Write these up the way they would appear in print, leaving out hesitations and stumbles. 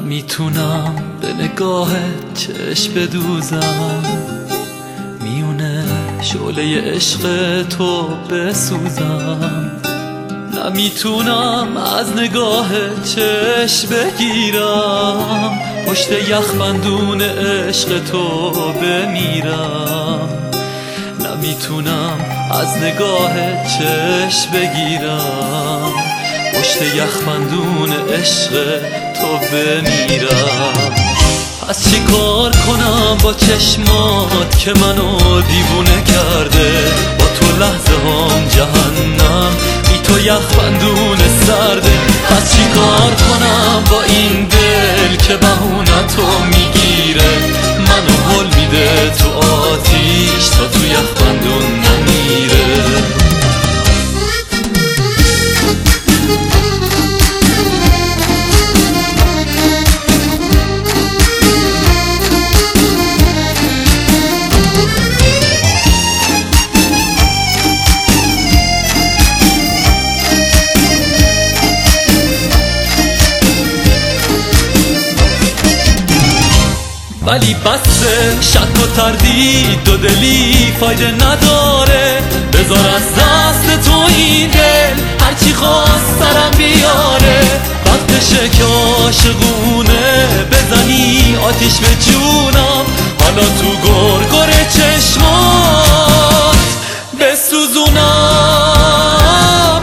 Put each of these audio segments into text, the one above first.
نمیتونم به نگاه چشم بدوزم، میونه شعله عشق تو بسوزم. نمیتونم از نگاه چشم بگیرم، پشت یخبندون عشق تو بمیرم. نمیتونم از نگاه چشم بگیرم، پشت یخبندون عشق تو بمیرم. پس چی کار کنم با چشمات که منو دیوونه کرده؟ با تو لحظه هم جهنم، بی تو یخبندون سرده. پس چی کار کنم با این دل که بهونتو میگیره؟ منو هل میده تو آتیش تا تو یخبندون نمیره. ولی بسه شک و تردید و دلی فایده نداره. بذار از دست تو این دل هرچی خواست سرم بیاره. وقتشه که عاشقونه بزنی آتیش به جونم، حالا تو گرگر چشمات بسوزونم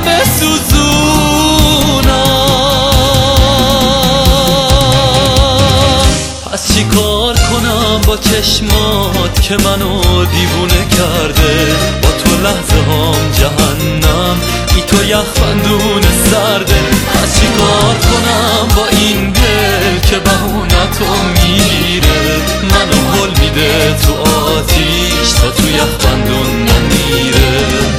بسوزونم. پس چی کار کنم با چشمات که منو دیوونه کرده؟ با تو لحظه هم جهنم، بی تو یخبندون سرده. پس چی کار کنم با این دل که بهونتو میگیره؟ منو هل میده تو آتیش تا تو یخبندون نمیره.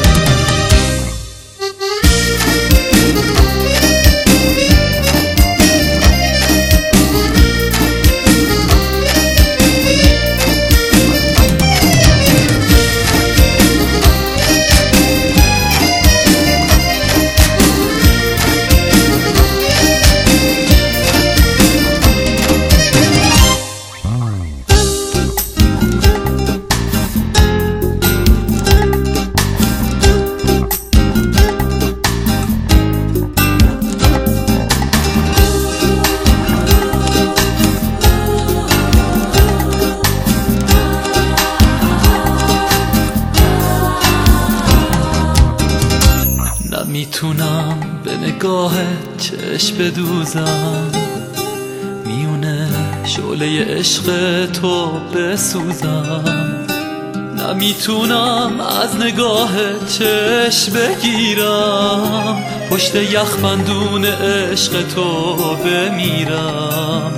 نمیتونم به نگاه چشم بدوزم، میونه شعله عشق تو بسوزم. نمیتونم از نگاه چشم بگیرم، پشت یخبندون عشق تو بمیرم.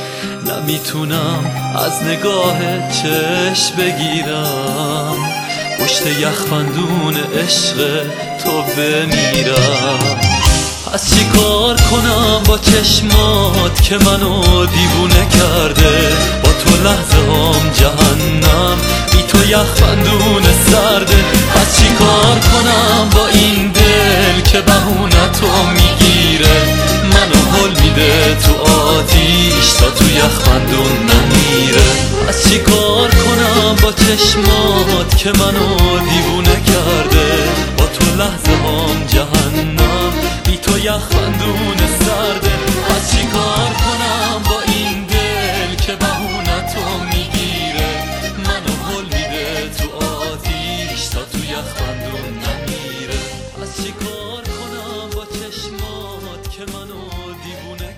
نمیتونم از نگاه چشم بگیرم، پشت یخبندون عشق تو بمیرم. پس چی کار کنم با چشمات که منو دیوونه کرده؟ با تو لحظه هم جهنم، بی تو یخبندون سرده. پس چی کار کنم با این دل که بهونتو میگیره؟ منو هل میده تو آتیش تا تو یخبندون نمیره. پس چی کار کنم با چشمات که منو دیوونه کرده؟ با تو لحظه هم جهنم، بی تو یخبندون سرده. پس چی کار کنم با این دل که بهونتو میگیره؟ منو هل میده تو آتیش تا تو یخبندون نمیره. پس چی کار کنم با چشمات که منو دیوونه